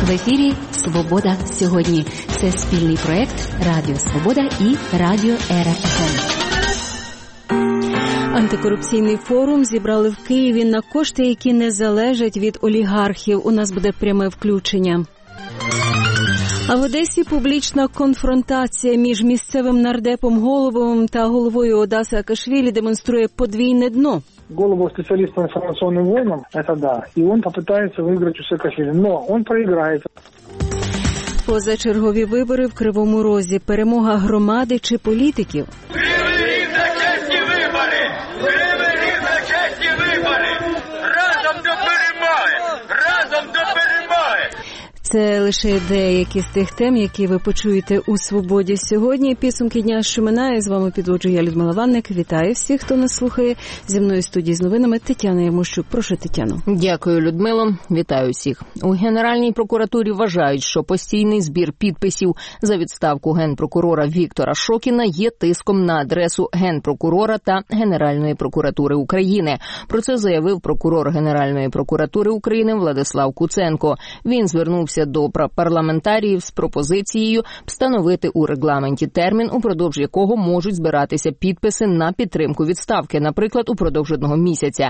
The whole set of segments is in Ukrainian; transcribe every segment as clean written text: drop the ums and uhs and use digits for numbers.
В ефірі «Свобода сьогодні». Це спільний проєкт Радіо Свобода і Радіо Ера ФМ. Антикорупційний форум зібрали в Києві на кошти, які не залежать від олігархів. У нас буде пряме включення. А в Одесі публічна конфронтація між місцевим нардепом Голубовим та головою ОДА Саакашвілі демонструє подвійне дно. Голубов специалист по информационным войнам, это да, и он попытается выиграть у Саакашвили, но он проиграет. Позачергові вибори в Кривому Розі. Перемога громади чи політиків? Кривий Ріг на чесні вибори! Кривий Ріг на чесні вибори! Разом до перемоги! Разом до перемоги! Це лише деякі з тих тем, які ви почуєте у «Свободі сьогодні». Підсумки дня, що минає. З вами підводжу я, Людмила Ванник. Вітаю всіх, хто нас слухає. Зі мною в студії з новинами Тетяна Ярмощук. Прошу, Тетяно. Дякую, Людмило. Вітаю всіх. У Генеральній прокуратурі вважають, що постійний збір підписів за відставку генпрокурора Віктора Шокіна є тиском на адресу Генпрокурора та Генеральної прокуратури України. Про це заявив прокурор Генеральної прокуратури України Владислав Куценко. Він звернувся до парламентаріїв з пропозицією встановити у регламенті термін, упродовж якого можуть збиратися підписи на підтримку відставки, наприклад, упродовж 1 місяця.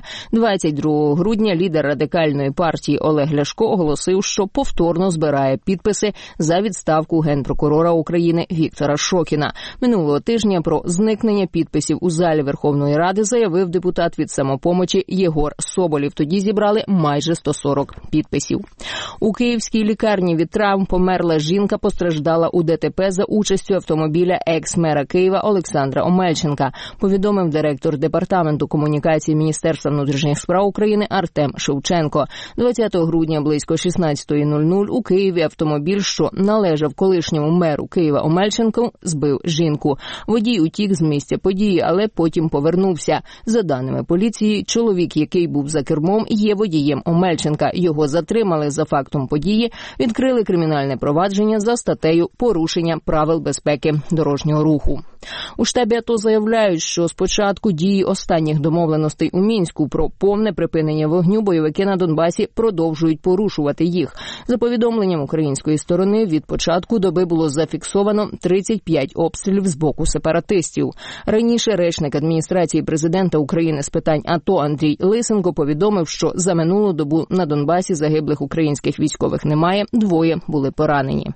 22 грудня лідер Радикальної партії Олег Ляшко оголосив, що повторно збирає підписи за відставку генпрокурора України Віктора Шокіна. Минулого тижня про зникнення підписів у залі Верховної Ради заявив депутат від «Самопомочі» Єгор Соболєв. Тоді зібрали майже 140 підписів. У Київській лікарні від травм померла жінка, постраждала у ДТП за участю автомобіля екс-мера Києва Олександра Омельченка, повідомив директор Департаменту комунікації Міністерства внутрішніх справ України Артем Шевченко. 20 грудня близько 16:00 у Києві автомобіль, що належав колишньому меру Києва Омельченку, збив жінку. Водій утік з місця події, але потім повернувся. За даними поліції, чоловік, який був за кермом, є водієм Омельченка. Його затримали за фактом події, відкрили кримінальне провадження за статтею «Порушення правил безпеки дорожнього руху». У штабі АТО заявляють, що з початку дії останніх домовленостей у Мінську про повне припинення вогню бойовики на Донбасі продовжують порушувати їх. За повідомленням української сторони, від початку доби було зафіксовано 35 обстрілів з боку сепаратистів. Раніше речник адміністрації президента України з питань АТО Андрій Лисенко повідомив, що за минулу добу на Донбасі загиблих українських військових немає, 2 були поранені.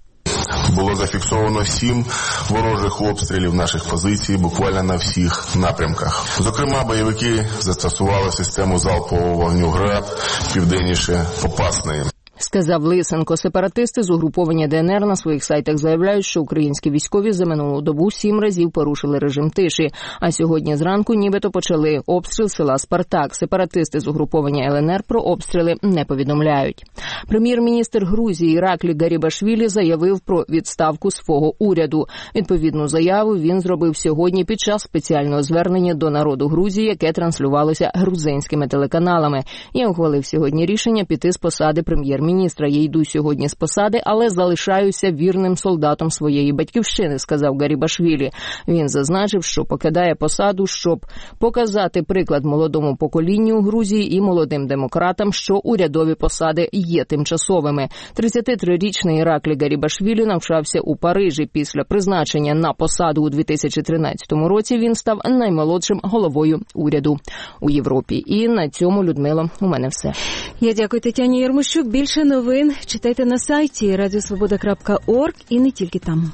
Було зафіксовано 7 ворожих обстрілів наших позицій буквально на всіх напрямках. Зокрема, бойовики застосували систему залпового вогню «Град» південніше Попасної. Сказав Лисенко. Сепаратисти з угруповання ДНР на своїх сайтах заявляють, що українські військові за минулу добу 7 разів порушили режим тиші, а сьогодні зранку нібито почали обстріл села Спартак. Сепаратисти з угруповання ЛНР про обстріли не повідомляють. Прем'єр-міністр Грузії Іраклі Гарібашвілі заявив про відставку свого уряду. Відповідну заяву він зробив сьогодні під час спеціального звернення до народу Грузії, яке транслювалося грузинськими телеканалами. Я ухвалив сьогодні рішення піти з посади прем'єр-міністра. Я йду сьогодні з посади, але залишаюся вірним солдатом своєї батьківщини, сказав Гарібашвілі. Він зазначив, що покидає посаду, щоб показати приклад молодому поколінню у Грузії і молодим демократам, що урядові посади є тимчасовими. 33-річний Іраклі Гарібашвілі навчався у Парижі. Після призначення на посаду у 2013 році він став наймолодшим головою уряду у Європі. І на цьому, Людмило, у мене все. Я дякую Тетяні Ярмощук. Більше новин читайте на сайті radiosvoboda.org і не тільки там.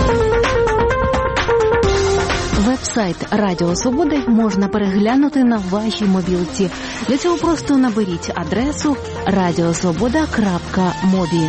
Веб-сайт Радіо Свободи можна переглянути на вашій мобілці. Для цього просто наберіть адресу radiosvoboda.mobi.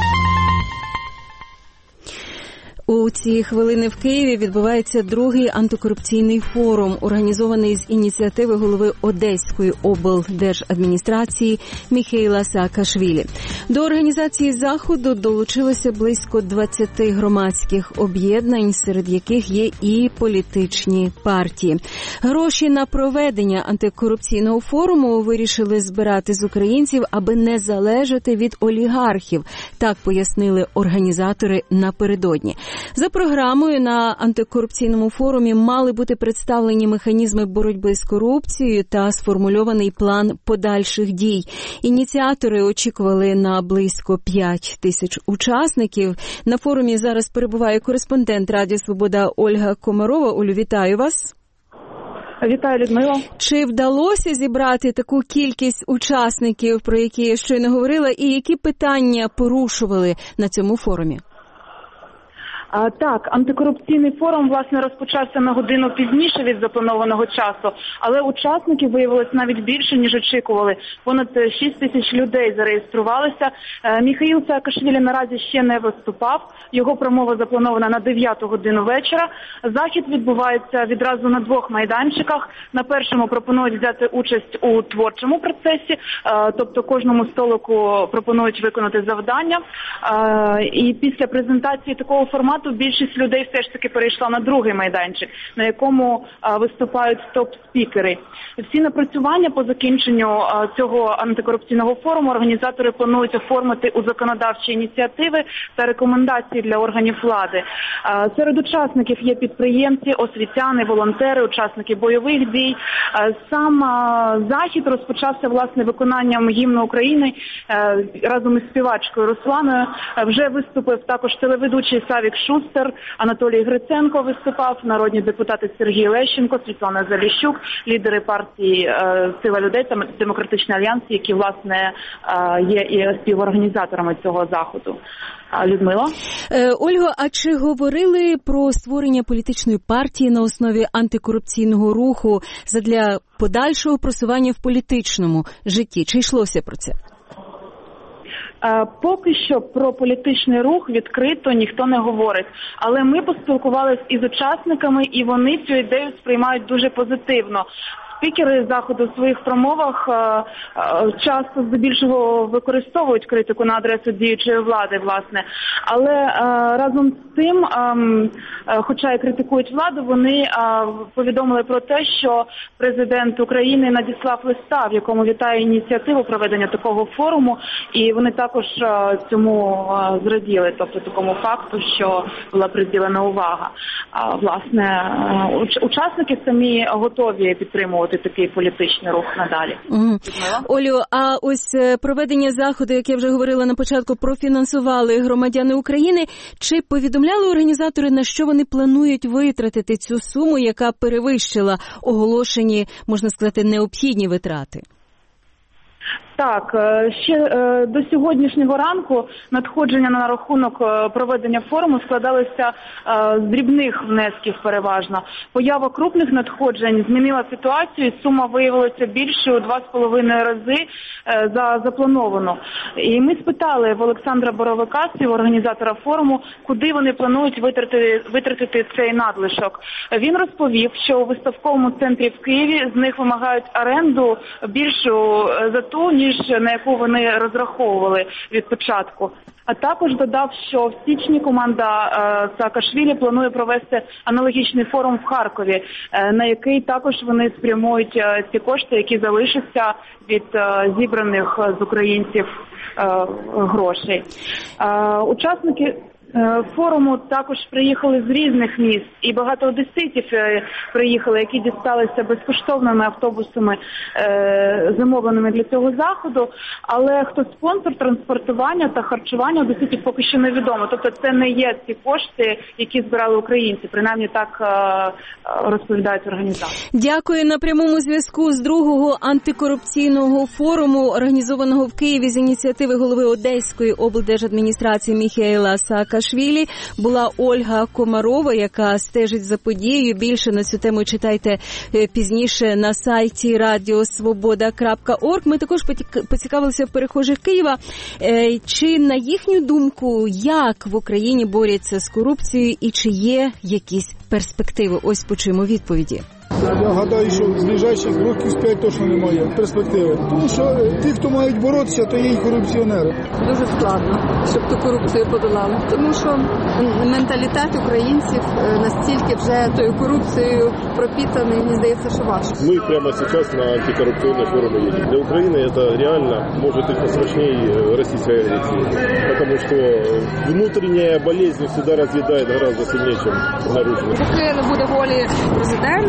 У ці хвилини в Києві відбувається другий антикорупційний форум, організований з ініціативи голови Одеської облдержадміністрації Міхеїла Саакашвілі. До організації заходу долучилося близько 20 громадських об'єднань, серед яких є і політичні партії. Гроші на проведення антикорупційного форуму вирішили збирати з українців, аби не залежати від олігархів. Так пояснили організатори напередодні. За програмою на антикорупційному форумі мали бути представлені механізми боротьби з корупцією та сформульований план подальших дій. Ініціатори очікували на на близько 5 тисяч учасників. На форумі зараз перебуває кореспондент Радіо Свобода Ольга Комарова. Олю, вітаю вас. Вітаю, Людмила. Чи вдалося зібрати таку кількість учасників, про які я щойно говорила, і які питання порушували на цьому форумі? Так, антикорупційний форум, власне, розпочався на годину пізніше від запланованого часу, але учасників виявилось навіть більше, ніж очікували. Понад 6 тисяч людей зареєструвалися. Міхаїл Саакашвілі наразі ще не виступав. Його промова запланована на 9 годину вечора. Захід відбувається відразу на 2 майданчиках. На першому пропонують взяти участь у творчому процесі, тобто кожному столику пропонують виконати завдання. І після презентації такого формату більшість людей все ж таки перейшла на другий майданчик, на якому виступають топ-спікери. Всі напрацювання по закінченню цього антикорупційного форуму організатори планують оформити у законодавчі ініціативи та рекомендації для органів влади. Серед учасників є підприємці, освітяни, волонтери, учасники бойових дій. Сам захід розпочався, власне, виконанням гімну України разом із співачкою Русланою. Вже виступив також телеведучий Савік Шустер, Анатолій Гриценко виступав, народні депутати Сергій Лещенко, Світлана Заліщук, лідери партії «Сила людей» та Демократичний альянс, які, власне, є і співорганізаторами цього заходу. Людмила? Ольго, а чи говорили про створення політичної партії на основі антикорупційного руху задля подальшого просування в політичному житті? Чи йшлося про це? Поки що про політичний рух відкрито ніхто не говорить. Але ми поспілкувалися із учасниками, і вони цю ідею сприймають дуже позитивно. Спікери заходу в своїх промовах часто здебільшого використовують критику на адресу діючої влади, власне. Але разом з тим, хоча і критикують владу, вони повідомили про те, що президент України надіслав листа, в якому вітає ініціативу проведення такого форуму, і вони також цьому зраділи, тобто такому факту, що була приділена увага. Власне, учасники самі готові підтримувати такий політичний рух надалі. Олю, а ось проведення заходу, як я вже говорила на початку, профінансували громадяни України. Чи повідомляли організатори, на що вони планують витратити цю суму, яка перевищила оголошені, можна сказати, необхідні витрати? Так, ще до сьогоднішнього ранку надходження на рахунок проведення форуму складалися з дрібних внесків переважно. Поява крупних надходжень змінила ситуацію, і сума виявилася більшою у 2,5 рази за заплановану. І ми спитали в Олександра Боровика, організатора форуму, куди вони планують витратити цей надлишок. Він розповів, що у виставковому центрі в Києві з них вимагають оренду більшу за ту, ніж на яку вони розраховували від початку. А також додав, що в січні команда Саакашвілі планує провести аналогічний форум в Харкові, на який також вони спрямують ці кошти, які залишаться від зібраних з українців грошей. Учасники форуму також приїхали з різних міст, і багато одеситів приїхали, які дісталися безкоштовними автобусами, замовленими для цього заходу, але хто спонсор транспортування та харчування одеситів поки що невідомо. Тобто це не є ці кошти, які збирали українці, принаймні так розповідають організатори. Дякую. На прямому зв'язку з другого антикорупційного форуму, організованого в Києві з ініціативи голови Одеської облдержадміністрації Міхаїла Саакашвілі, була Ольга Комарова, яка стежить за подією. Більше на цю тему читайте пізніше на сайті radiosvoboda.org. Ми також поцікавилися в перехожих Києва, чи на їхню думку, як в Україні борються з корупцією і чи є якісь перспективи. Ось почуємо відповіді. Я гадаю, що з ближайших років 5 точно немає перспективи. Тому що ті, хто мають боротися, то є і корупціонери. Дуже складно, щоб ту корупцію подолали. Тому що менталітет українців настільки вже тою корупцією пропитаний, мені здається, що важко. Ми прямо зараз на антикоррупционный форум едем. Для України це реально може тільки страшнее російської агресії. Тому що внутрішня болезнь всегда роз'їдає гораздо сильніше, ніж наружна. Поки не буде волі президента і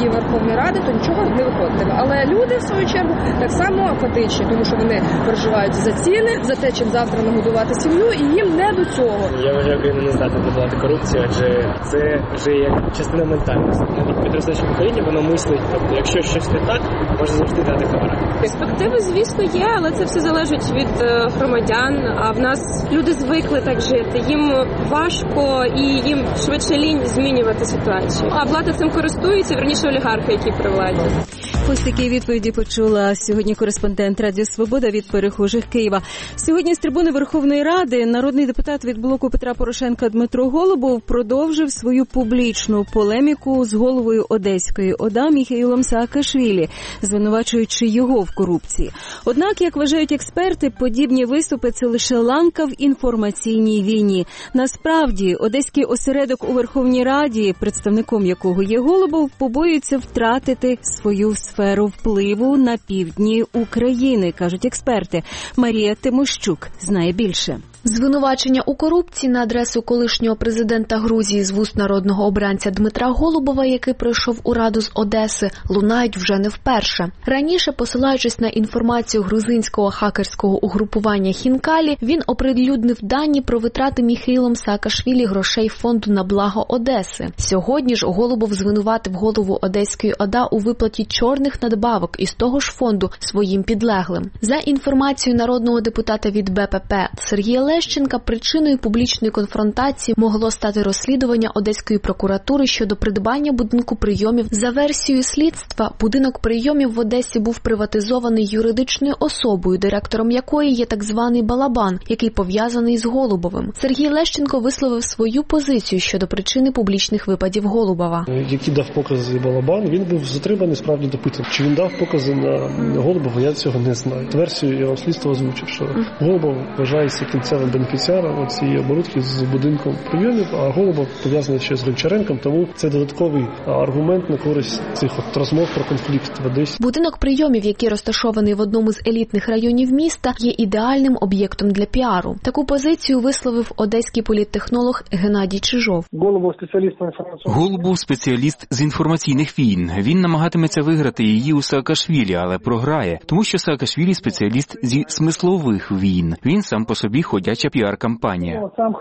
корупції Верховної Ради, то нічого не виходитиме. Але люди, в свою чергу, так само апатичні, тому що вони переживають за ціни, за те, чим завтра нагодувати сім'ю, і їм не до цього. Я вважаю, Україна не здатна подолати корупцію, адже це вже як частина ментальності. Навіть підростаючій Україні воно мислить, тобто, якщо щось не так, може завжди дати хабара. Перспективи, звісно, є, але це все залежить від громадян. А в нас люди звикли так жити. Їм важко і їм швидше лінь змінювати ситуацію. А влада цим користується, верніше олігархи, які при владі. Ось такі відповіді почула сьогодні кореспондент Радіо Свобода від перехожих Києва. Сьогодні з трибуни Верховної Ради народний депутат від блоку Петра Порошенка Дмитро Голубов продовжив свою публічну полеміку з головою Одеської ОДА Міхеїлом Саакашвілі, звинувачуючи його в корупції. Однак, як вважають експерти, подібні виступи – це лише ланка в інформаційній війні. Насправді, одеський осередок у Верховній Раді, представником якого є Голубов, побоюється втратити свою сферу впливу на півдні України, кажуть експерти. Марія Тимощук знає більше. Звинувачення у корупції на адресу колишнього президента Грузії з вуст народного обранця Дмитра Голубова, який прийшов у Раду з Одеси, лунають вже не вперше. Раніше, посилаючись на інформацію грузинського хакерського угрупування Хінкалі, він оприлюднив дані про витрати Міхеїлом Саакашвілі грошей фонду на благо Одеси. Сьогодні ж Голубов звинуватив голову Одеської ОДА у виплаті чорних надбавок із того ж фонду своїм підлеглим. За інформацією народного депутата від БПП Сергія Лещенка, причиною публічної конфронтації могло стати розслідування Одеської прокуратури щодо придбання будинку прийомів. За версією слідства, будинок прийомів в Одесі був приватизований юридичною особою, директором якої є так званий Балабан, який пов'язаний з Голубовим. Сергій Лещенко висловив свою позицію щодо причини публічних випадів Голубова. Який дав покази Балабан, він був затриманий, справді допитаний. Чи він дав покази на Голубова, я цього не знаю. Версію я вам слідство озвучив, що Голубов вважається кінцевим бенефіціаром цієї оборудки з будинком прийомів, а Голубов пов'язаний ще з Гончаренком, тому це додатковий аргумент на користь цих розмов про конфлікт в Одесі. Будинок прийомів, який розташований в одному з елітних районів міста, є ідеальним об'єктом для піару. Таку позицію висловив одеський політтехнолог Геннадій Чижов. Голубов – спеціаліст з інформаційних війн. Він намагатиметься виграти її у Саакашвілі, але програє, тому що Саакашвілі – спеціаліст зі смислових війн. Він сам по собі ходяча піар-кампанія.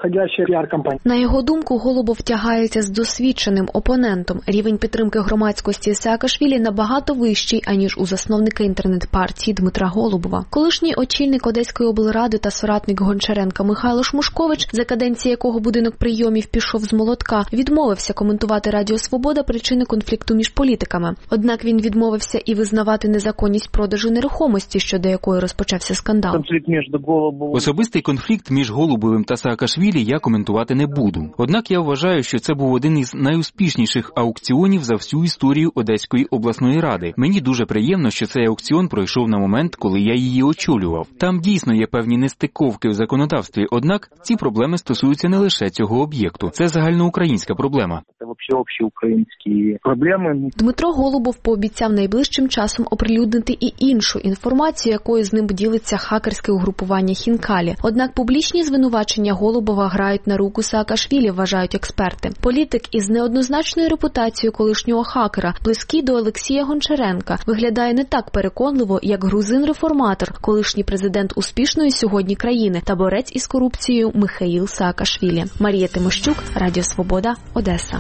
На його думку, Голубов тягається з досвідченим опонентом. Рівень підтримки громадськості Саакашвілі набагато вищий, аніж у засновника інтернет-партії Дмитра Голубова. Колишній очільник Одеської облради та соратник Гончаренка Михайло Шмушкович, за каденції якого будинок прийомів пішов з молотка, відмовився коментувати Радіо Свобода причини конфлікту між політиками. Однак він відмовився і визнавати незаконність продажу нерухомості, щодо якої розпочався скандал. Особистий конфлікт між Голубовим та Саакашвілі я коментувати не буду. Однак я вважаю, що це був один із найуспішніших аукціонів за всю історію Одеської обласної ради. Мені дуже приємно, що цей аукціон пройшов на момент, коли я її очолював. Там дійсно є певні нестиковки в законодавстві, однак ці проблеми стосуються не лише цього об'єкту. Це загальноукраїнська проблема. Це общеукраїнські проблеми. Дмитро Голубов пообіцяв найближчим часом оприлюднити і іншу інформацію, якою з ним ділиться хакерське угрупування Хінкалі. Однак публічні звинувачення Голубова грають на руку Саакашвілі, вважають експерти. Політик із неоднозначною репутацією колишнього хакера, близький до Олексія Гончаренка, виглядає не так переконливо, як грузин-реформатор, колишній президент успішної сьогодні країни та борець із корупцією Міхеїл Саакашвілі. Марія Тимощук, Радіо Свобода, Одеса.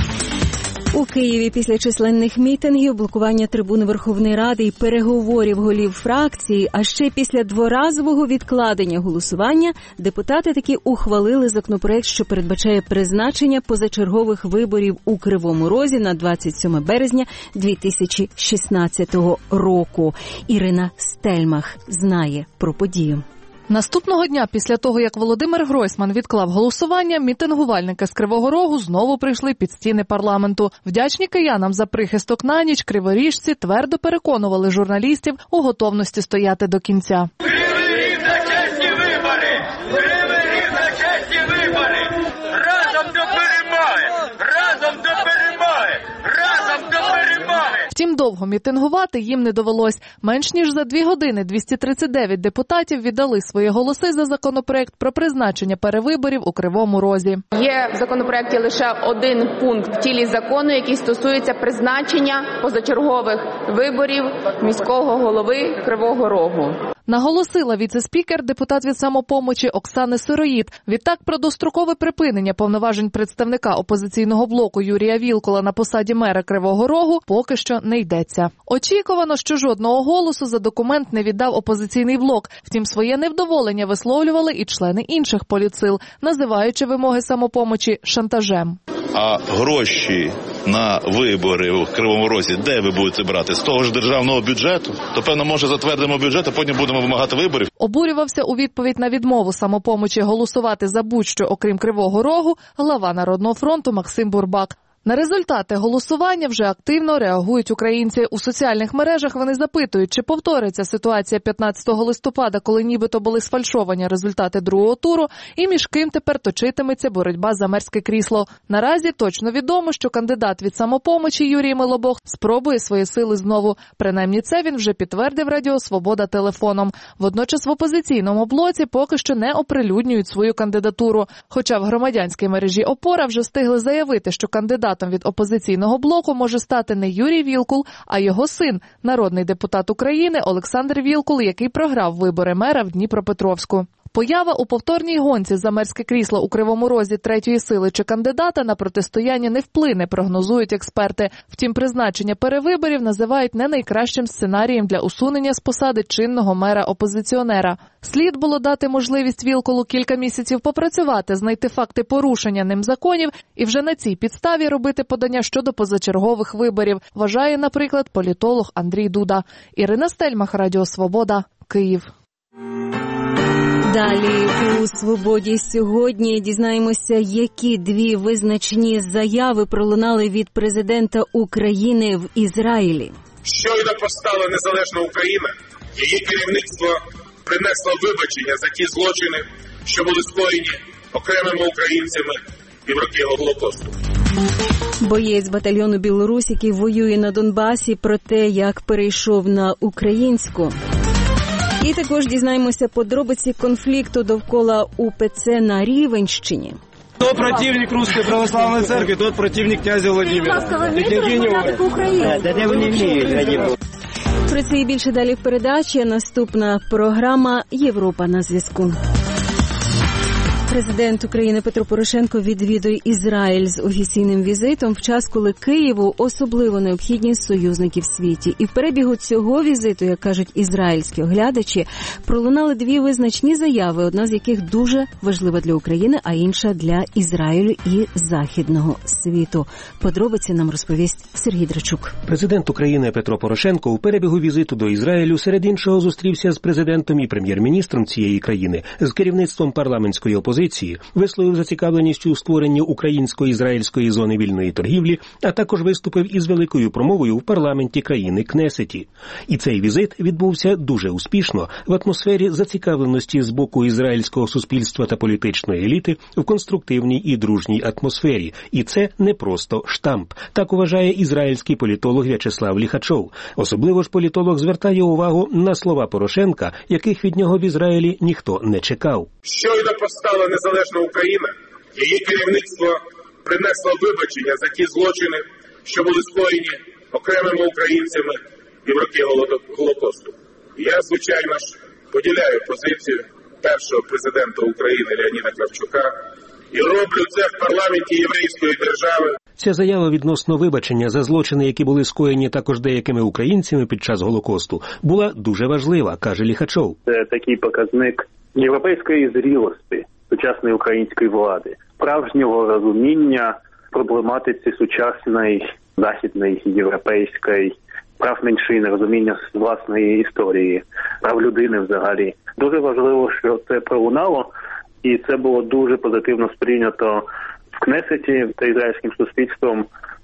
У Києві після численних мітингів, блокування трибуни Верховної Ради і переговорів голів фракції, а ще після дворазового відкладення голосування, депутати таки ухвалили законопроект, що передбачає призначення позачергових виборів у Кривому Розі на 27 березня 2016 року. Ірина Стельмах знає про подію. Наступного дня, після того, як Володимир Гройсман відклав голосування, мітингувальники з Кривого Рогу знову прийшли під стіни парламенту. Вдячні киянам за прихисток на ніч, криворіжці твердо переконували журналістів у готовності стояти до кінця. Кривий Ріг на чесні вибори! Кривий Ріг на чесні вибори! Разом до перемоги! Разом до перемоги! Разом до перемоги! Втім, до довго мітингувати їм не довелось. Менш ніж за 2 години 239 депутатів віддали свої голоси за законопроект про призначення перевиборів у Кривому Розі. Є в законопроекті лише один пункт в тілі закону, який стосується призначення позачергових виборів міського голови Кривого Рогу. Наголосила віце-спікер, депутат від «Самопомочі» Оксани Сироїд. Відтак про дострокове припинення повноважень представника опозиційного блоку Юрія Вілкула на посаді мера Кривого Рогу поки що не йдеться. Очікувано, що жодного голосу за документ не віддав опозиційний блок. Втім, своє невдоволення висловлювали і члени інших політсил, називаючи вимоги «Самопомочі» шантажем. А гроші на вибори у Кривому Розі, де ви будете брати? З того ж державного бюджету? То, певно, може затвердимо бюджет, а потім будемо вимагати виборів? Обурювався у відповідь на відмову «Самопомочі» голосувати за будь-що, окрім Кривого Рогу, глава Народного фронту Максим Бурбак. На результати голосування вже активно реагують українці. У соціальних мережах вони запитують, чи повториться ситуація 15 листопада, коли нібито були сфальшовані результати другого туру, і між ким тепер точитиметься боротьба за мерське крісло. Наразі точно відомо, що кандидат від «Самопомочі» Юрій Милобог спробує свої сили знову. Принаймні це він вже підтвердив Радіо Свобода телефоном. Водночас в опозиційному блоці поки що не оприлюднюють свою кандидатуру. Хоча в громадянській мережі «Опора» вже встигли заявити, що кандидатом від опозиційного блоку може стати не Юрій Вілкул, а його син, народний депутат України Олександр Вілкул, який програв вибори мера в Дніпропетровську. Поява у повторній гонці за мерське крісло у Кривому Розі третьої сили чи кандидата на протистояння не вплине, прогнозують експерти. Втім, призначення перевиборів називають не найкращим сценарієм для усунення з посади чинного мера-опозиціонера. Слід було дати можливість Вілкулу кілька місяців попрацювати, знайти факти порушення ним законів і вже на цій підставі робити подання щодо позачергових виборів, вважає, наприклад, політолог Андрій Дуда. Ірина Стельмах, Радіо Свобода, Київ. Далі у «Свободі» сьогодні дізнаємося, які 2 визначні заяви пролунали від президента України в Ізраїлі. Щойно постала незалежна Україна, її керівництво принесло вибачення за ті злочини, що були скоєні окремими українцями і в роки Голокосту. Боєць батальйону «Білорусь», який воює на Донбасі, про те, як перейшов на українську. І також дізнаємося подробиці конфлікту довкола УПЦ на Рівненщині. Хто противник Руської православної церкви, тот противник князя Владимира. Про це і більше далі в передачі. Наступна програма «Європа на зв'язку». Президент України Петро Порошенко відвідує Ізраїль з офіційним візитом в час, коли Києву особливо необхідні союзники в світі. І в перебігу цього візиту, як кажуть ізраїльські оглядачі, пролунали 2 визначні заяви, одна з яких дуже важлива для України, а інша для Ізраїлю і західного світу. Подробиці нам розповість Сергій Драчук. Президент України Петро Порошенко у перебігу візиту до Ізраїлю серед іншого зустрівся з президентом і прем'єр-міністром цієї країни, з керівництвом парламентської опозиції, висловив зацікавленість у створенні українсько-ізраїльської зони вільної торгівлі, а також виступив із великою промовою в парламенті країни Кнесеті. І цей візит відбувся дуже успішно в атмосфері зацікавленості з боку ізраїльського суспільства та політичної еліти в конструктивній і дружній атмосфері. І це не просто штамп. Так вважає ізраїльський політолог В'ячеслав Ліхачов. Особливо ж політолог звертає увагу на слова Порошенка, яких від нього в Ізраїлі ніхто не чекав. Щойно постала незалежна Україна, її керівництво принесло вибачення за ті злочини, що були скоєні окремими українцями і в роки Голокосту. Я, звичайно ж, поділяю позицію першого президента України Леоніда Кравчука і роблю це в парламенті єврейської держави. Ця заява відносно вибачення за злочини, які були скоєні також деякими українцями під час Голокосту, була дуже важлива, каже Ліхачов. Це такий показник європейської зрілості сучасної української влади, справжнього розуміння проблематиці сучасної західної європейської прав меншин, розуміння власної історії, прав людини взагалі. Дуже важливо, що це пролунало, і це було дуже позитивно сприйнято в Кнесеті та ізраїльським суспільством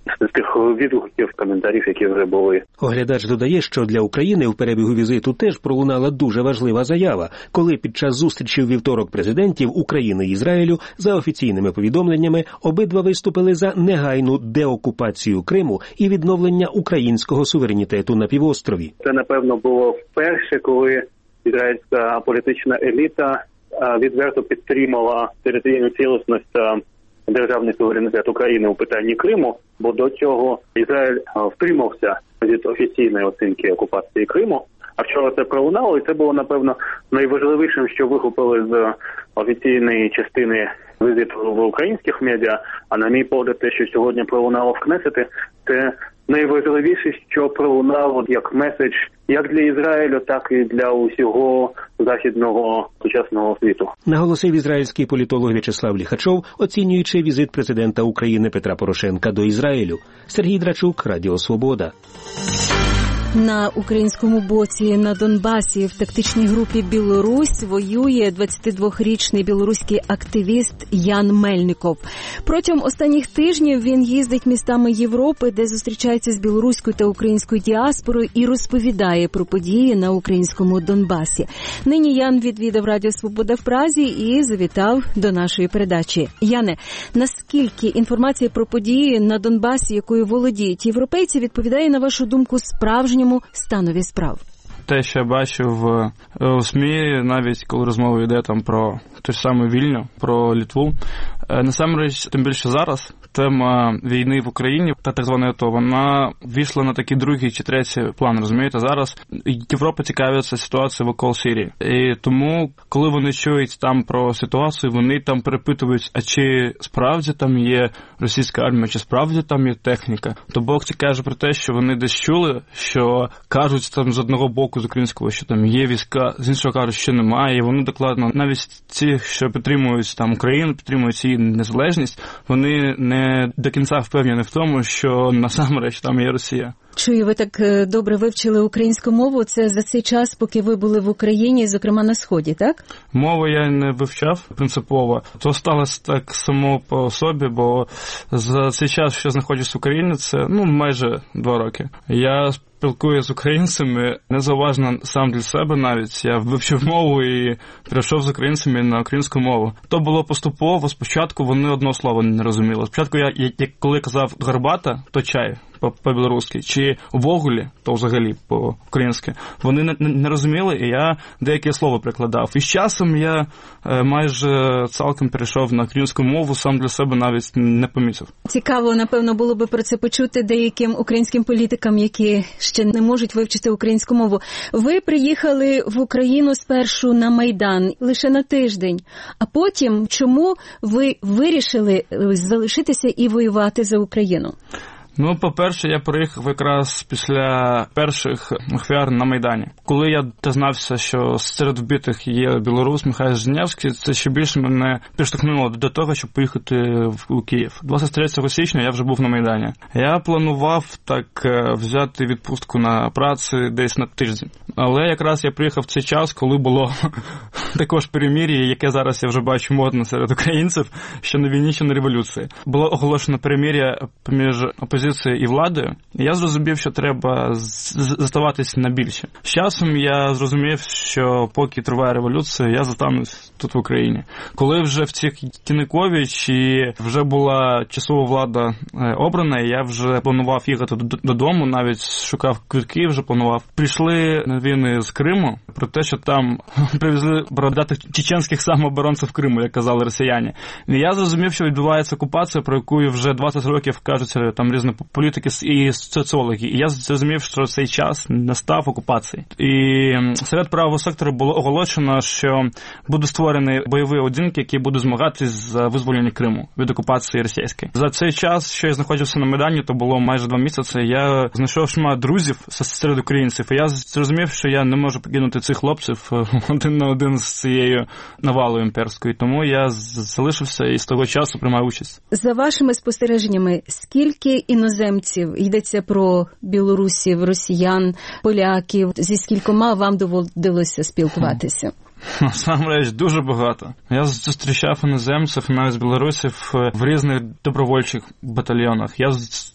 з тих відгуків, коментарів, які вже були. Оглядач додає, що для України в перебігу візиту теж пролунала дуже важлива заява, коли під час зустрічі в вівторок президентів України і Ізраїлю за офіційними повідомленнями обидва виступили за негайну деокупацію Криму і відновлення українського суверенітету на півострові. Це, напевно, було вперше, коли ізраїльська політична еліта відверто підтримала територіальну цілісність та державний суверенітет України у питанні Криму, бо до цього Ізраїль втримався від офіційної оцінки окупації Криму. А вчора це пролунало, і це було, напевно, найважливішим, що вихопили з офіційної частини візиту в українських медіа. А на мій погляд, те, що сьогодні пролунало в Кнесеті, це найважливіше, що пролунало як меседж як для Ізраїлю, так і для усього західного сучасного світу. Наголосив ізраїльський політолог В'ячеслав Ліхачов, оцінюючи візит президента України Петра Порошенка до Ізраїлю. Сергій Драчук, Радіо Свобода. На українському боці на Донбасі в тактичній групі «Білорусь» воює 22-річний білоруський активіст Ян Мельников. Протягом останніх тижнів він їздить містами Європи, де зустрічається з білоруською та українською діаспорою і розповідає про події на українському Донбасі. Нині Ян відвідав Радіо Свобода в Празі і завітав до нашої передачі. Яне, наскільки інформація про події на Донбасі, якою володіють європейці, відповідає, на вашу думку, справжньому станові справ? Те, що я бачив в СМІ, навіть коли розмова йде там про ту ж саму Вільню, про Литву, насамперед, тим більше зараз, тема війни в Україні та так званої АТО, вона вийшла на такий другий чи третій план, розумієте? Зараз Європа цікавиться ситуацією навколо Сирії. І тому, коли вони чують там про ситуацію, вони там перепитують, а чи справді там є російська армія, чи справді там є техніка. То Бог каже про те, що вони десь чули, що кажуть там з одного боку, з українського, що там є війська, з іншого кажуть, що немає. І вони докладно, навіть ті, що підтримують там Україну, підтримують її незалежність, вони не до кінця впевнені в тому, що насамперед там є Росія. Чую, ви так добре вивчили українську мову. Це за цей час, поки ви були в Україні, зокрема на Сході, так? Мову я не вивчав принципово. То сталося так само по собі, бо за цей час, що знаходжусь в Україні, це майже 2 роки. Я спілкуюся з українцями незауважно сам для себе навіть. Я вивчив мову і перейшов з українцями на українську мову. То було поступово. Спочатку вони одного слова не розуміли. Спочатку я коли казав «гарбата», то чай по-білоруськи, чи «вогулі», то взагалі по-українськи. Вони не розуміли, і я деякі слова прикладав. І з часом я майже цілком перейшов на українську мову, сам для себе навіть не помітив. Цікаво, напевно, було би про це почути деяким українським політикам, які ще не можуть вивчити українську мову. Ви приїхали в Україну спершу на Майдан, лише на тиждень. А потім, чому ви вирішили залишитися і воювати за Україну? По-перше, я приїхав якраз після перших ахвяр на Майдані. Коли я дізнався, що серед вбитих є білорус Михайло Женевський, це ще більше мене підштовхнуло до того, щоб поїхати у Київ. 23 січня я вже був на Майдані. Я планував так взяти відпустку на працю десь на тиждень. Але якраз я приїхав в цей час, коли було також перемир'я, яке зараз я вже бачу модно серед українців, що на війні, що на революції. Було оголошено перемир'я між опозицією і владою, і я зрозумів, що треба заставатись на більше. З часом я зрозумів, що поки триває революція, я застанусь тут в Україні. Коли вже в цій Януковичі вже була часова влада обрана, я вже планував їхати додому, навіть шукав квитки, вже планував. Прийшли новини з Криму про те, що там привезли бородатих чеченських самооборонців Криму, як казали росіяни. І я зрозумів, що відбувається окупація, про яку вже 20 років кажуть там різні політики і соціологи. І я зрозумів, що цей час настав окупації. І серед правого сектору було оголошено, що будуть створені бойові одиниці, які будуть змагатися за визволення Криму від окупації російської. За цей час, що я знаходився на Майдані, то було майже 2 місяці, я знайшов шмат друзів серед українців. І я зрозумів, що я не можу покинути цих хлопців один на один з цією навалою імперською. Тому я залишився і з того часу приймаю участь. За вашими спостереженнями, скільки іноземців, йдеться про білорусів, росіян, поляків, зі скількома вам доводилося спілкуватися? Насамперед, дуже багато. Я зустрічав іноземців, навіть білорусів, в різних добровольчих батальйонах. Я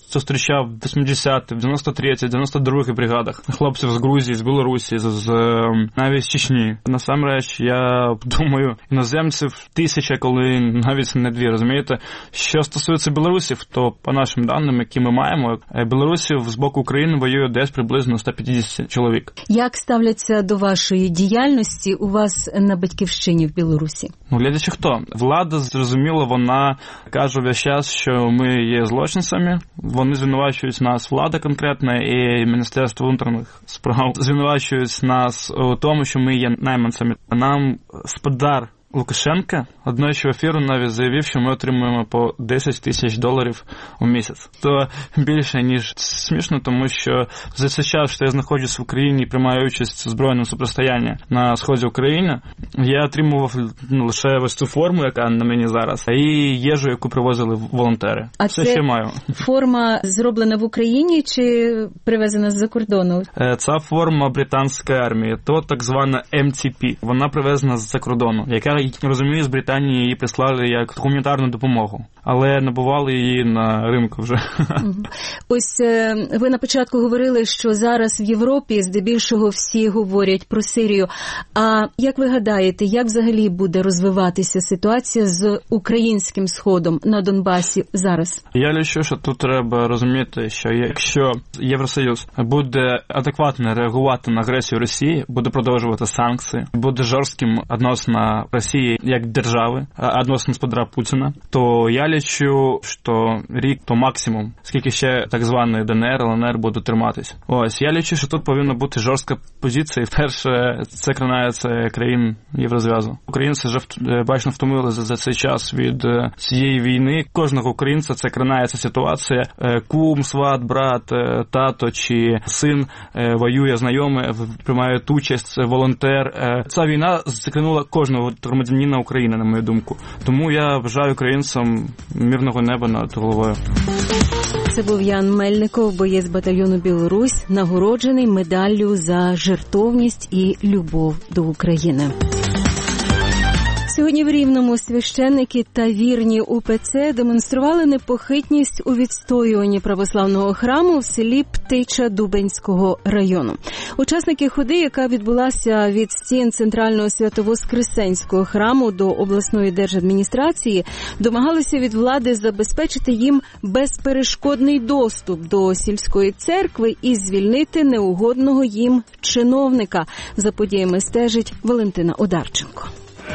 зустрічав 80-ті, 93-ті, 92-ті бригадах. Хлопців з Грузії, з Білорусі, навіть з Чечні. Насамреч, я думаю, іноземців 1000, коли навіть не 2, розумієте? Що стосується білорусів, то по нашим даним, які ми маємо, білорусів з боку України воює десь приблизно 150 чоловік. Як ставляться до вашої діяльності у вас на батьківщині в Білорусі? Глядячи хто? Влада, зрозуміло, вона каже весь час, що ми є злочинцями. Вони звинувачують нас, влада конкретно, і Міністерство внутрішніх справ звинувачують нас у тому, що ми є найманцями. Нам сподар Лукашенка одної в ефіру навіть заявив, що ми отримуємо по $10 000 у місяць. То більше, ніж смішно, тому що за цей час, що я знаходжусь в Україні і приймаю участь у збройному супростоянні на сході України, я отримував лише ось цю форму, яка на мені зараз, і їжу, яку привозили волонтери. А все, це що маю. Форма зроблена в Україні чи привезена з-за кордону? Ця форма британської армії, то так звана МЦП. Вона привезена з-за кордону, яка, розумію, з Британії її прислали як гуманітарну допомогу, але набували її на ринку вже. Ось ви на початку говорили, що зараз в Європі здебільшого всі говорять про Сирію. А як ви гадаєте, як взагалі буде розвиватися ситуація з українським сходом на Донбасі зараз? Я лічу, що тут треба розуміти, що якщо Євросоюз буде адекватно реагувати на агресію Росії, буде продовжувати санкції, буде жорстким відносно Росії як держави, відносно сподара Путіна, то я лічу, що рік то максимум, скільки ще так званий ДНР, ЛНР буде триматись. Ось, я лічу, що тут повинна бути жорстка позиція. Перше, це країни країн Єврозв'язу. Українці вже бачно втомилися за цей час від цієї війни. Кожного українця це країнається ситуація. Кум, сват, брат, тато чи син воює, знайомий, приймає участь, волонтер. Ця війна закринула кожного громадянина України, на мою думку. Тому я бажаю українцям мирного неба над головою. Це був Ян Мельников, боєць батальйону «Білорусь», нагороджений медаллю за жертовність і любов до України. Сьогодні в Рівному священники та вірні УПЦ демонстрували непохитність у відстоюванні православного храму в селі Птича Дубенського району. Учасники ходи, яка відбулася від стін Центрального Свято-Воскресенського храму до обласної держадміністрації, домагалися від влади забезпечити їм безперешкодний доступ до сільської церкви і звільнити неугодного їм чиновника. За подіями стежить Валентина Одарченко.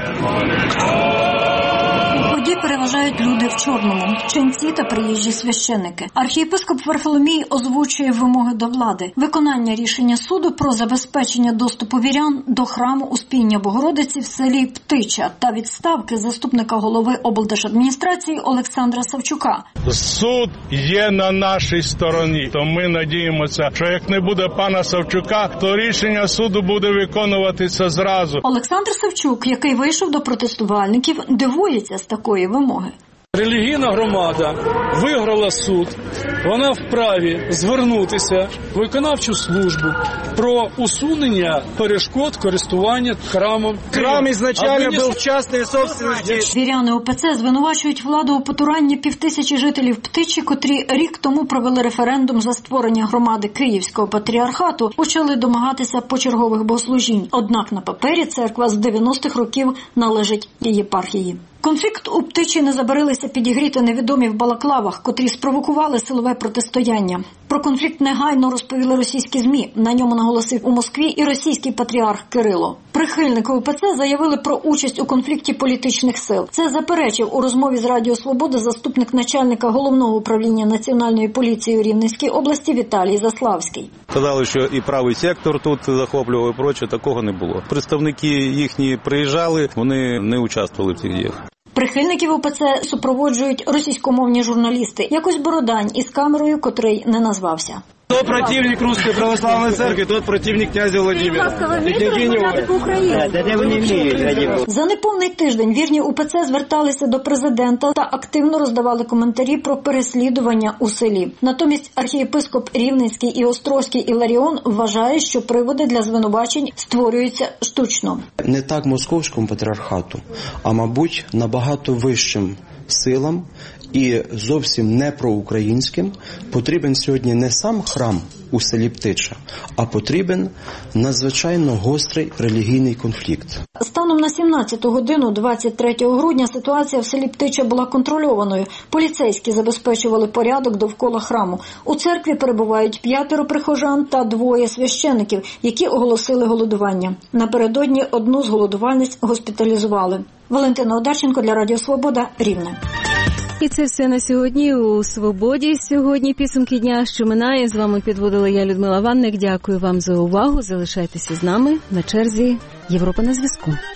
У ході переважають люди в чорному – ченці та приїжджі священники. Архієпископ Варфоломій озвучує вимоги до влади. Виконання рішення суду про забезпечення доступу вірян до храму Успіння Богородиці в селі Птича та відставки заступника голови облдержадміністрації Олександра Савчука. Суд є на нашій стороні, то ми надіємося, що як не буде пана Савчука, то рішення суду буде виконуватися зразу. Олександр Савчук, який вийшов до протестувальників, дивується з такої вимоги. Релігійна громада виграла суд, вона вправі звернутися в виконавчу службу про усунення перешкод користування храмом. Храм ізначально був частною собственністю. Віряни УПЦ звинувачують владу у потуранні 5000 жителів Птичі, котрі рік тому провели референдум за створення громади Київського патріархату, почали домагатися почергових богослужінь. Однак на папері церква з 90-х років належить єпархії. Конфлікт у Птичі не забарилися підігріти невідомі в балаклавах, котрі спровокували силове протистояння. Про конфлікт негайно розповіли російські ЗМІ. На ньому наголосив у Москві і російський патріарх Кирило. Прихильники УПЦ заявили про участь у конфлікті політичних сил. Це заперечив у розмові з Радіо Свобода заступник начальника Головного управління Національної поліції у Рівненській області Віталій Заславський. Казали, що і правий сектор тут захоплював і проче, такого не було. Представники їхні приїжджали, вони не участвували в цих діях. Прихильників УПЦ супроводжують російськомовні журналісти. Якось Бородань із камерою, котрий не назвався. Кто противник Русской Православной Церкви, тот противник князя Владимира. За неповний тиждень вірні УПЦ зверталися до президента та активно роздавали коментарі про переслідування у селі. Натомість архієпископ Рівненський і Острозький Іларіон вважає, що приводи для звинувачень створюються штучно. Не так московському патріархату, а, мабуть, набагато вищим силам і зовсім не проукраїнським потрібен сьогодні не сам храм у селі Птича, а потрібен надзвичайно гострий релігійний конфлікт. Станом на 17 годину 23 грудня ситуація в селі Птича була контрольованою. Поліцейські забезпечували порядок довкола храму. У церкві перебувають 5 прихожан та 2 священиків, які оголосили голодування. Напередодні одну з голодувальниць госпіталізували. Валентина Одарченко для Радіо Свобода, Рівне. І це все на сьогодні у «Свободі». Сьогодні підсумки дня, що минає. З вами підводила я, Людмила Ванник. Дякую вам за увагу. Залишайтеся з нами. На черзі Європа на зв'язку.